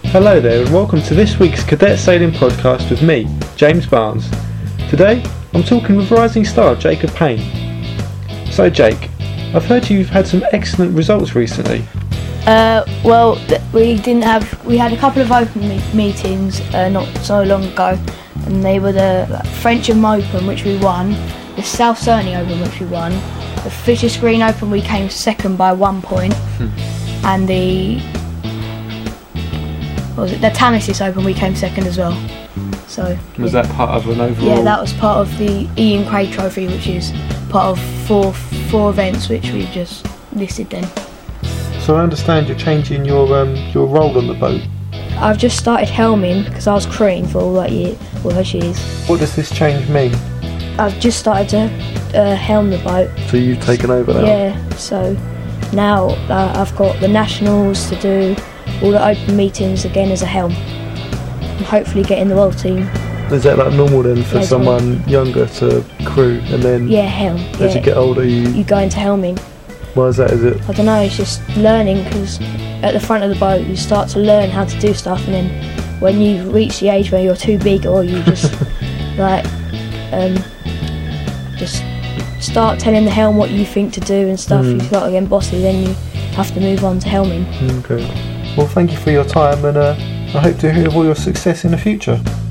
Hello there and welcome to this week's Cadet Sailing Podcast with me, James Barnes. Today I'm talking with rising star Jacob Payne. So Jake, I've heard you've had some excellent results recently. We had a couple of open meetings not so long ago, and they were the Frensham Open, which we won, the South Cerny Open, which we won, the Fisher Green Open we came second by 1 point, and the Tamasis Open we came second as well. So was that part of an overall? Yeah, that was part of the Ian Craig Trophy, which is part of four events which we've just listed then. So I understand you're changing your role on the boat. I've just started helming because I was crewing for all those years. What does this change mean? I've just started to helm the boat. So you've taken over now? Yeah, so now I've got the nationals to do, all the open meetings again as a helm. And hopefully get in the world team. Is that like normal then for someone younger to crew and then helm? As you get older you go into helming. Why is that? Is it? I don't know, it's just learning, because at the front of the boat you start to learn how to do stuff, and then when you reach the age where you're too big or you just just start telling the helm what you think to do and stuff, you start getting bossy, then you have to move on to helming. Okay. Well, thank you for your time, and I hope to hear of all your success in the future.